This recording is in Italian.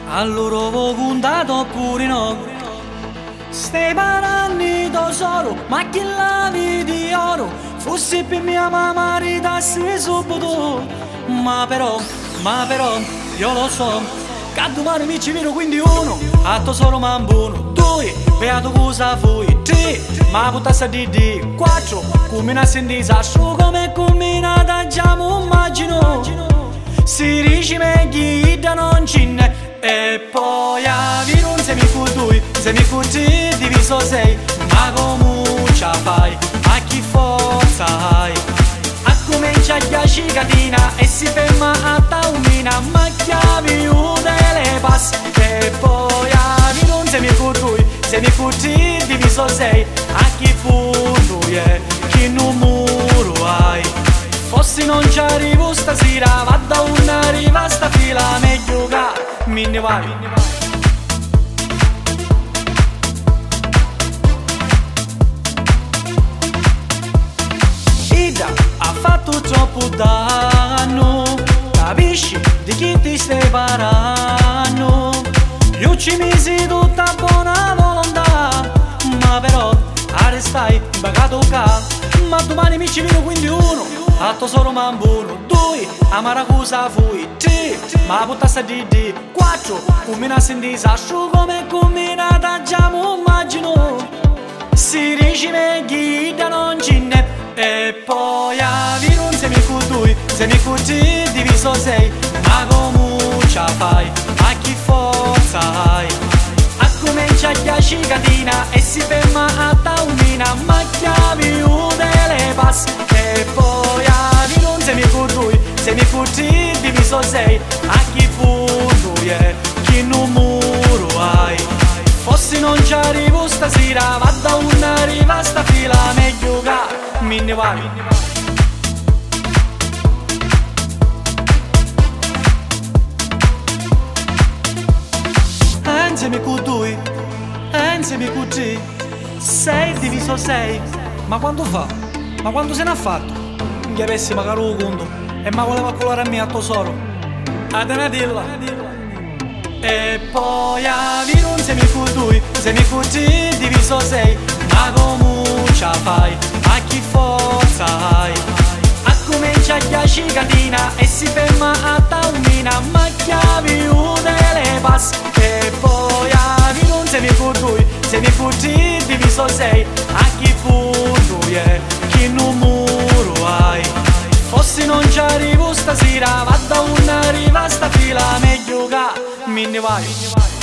Allora ho puntato pure no. Stai parlando tesoro, ma chi lavi di oro? Fossi per mia mamma ridassi subito. Ma però, io lo so, che domani mi ci vedo quindi uno, a tesoro mambuno, due, beato cosa fui, tre, ma puttassa di quattro, combinassi in disastro come combinata già mi immagino. Si dice meglio da non ce n'è. E poi a vino un semicudui, semicudi diviso sei, ma come ce fai? A chi forza hai? A comincia a chiacchicadina e si ferma a taumina, ma chiavi le pass. E poi a vino un semicudui, semicudi diviso sei, a chi fundu è, chi numero hai? Fossi non ci arrivo stasera, vado a una riva sta fila, meglio che me ne vai. Ida ha fatto troppo danno, capisci di chi ti stai parlando? Io ci misi tutta buona volontà, ma però arrestai bagato ca. Ma domani mi ci vedo quindi uno, a tesoro mambuno, due, a maracusa fui, tre, ma puttassa di quattro, combinassi in disastro come combinata già mi immagino. Si dice meglio da non ce n'è. E poi a vino un semicudui, semicudi diviso sei, ma come ce fai? A chi forza hai? A comincia a chiacchicadina e si ferma a taumina, ma chiavi le pass. E poi a vino un semicudui, semicudi diviso sei, a chi fundu è, chi numero hai? Fossi non ci arrivo stasera, vado a una riva sta fila, meglio che me ne vai. Insieme con due, insieme con tre, sei diviso sei. Ma quando fa? Ma quando se n'ha fatto? Non gli avessi magari lo conto e ma voleva colare a me a tesoro. Adenadilla. E poi a vino un semicudui, due, semicudi diviso sei, ma come ce fai? A chi forza hai? A comincia a chiacchicadina e si ferma a taumina, ma chiavi le pass. E poi a vino un semicudui, semicudi diviso sei, a chi fundu è, chi numero hai? Fossi non ci arrivo stasera, vado a una riva sta fila, meglio che me ne vai.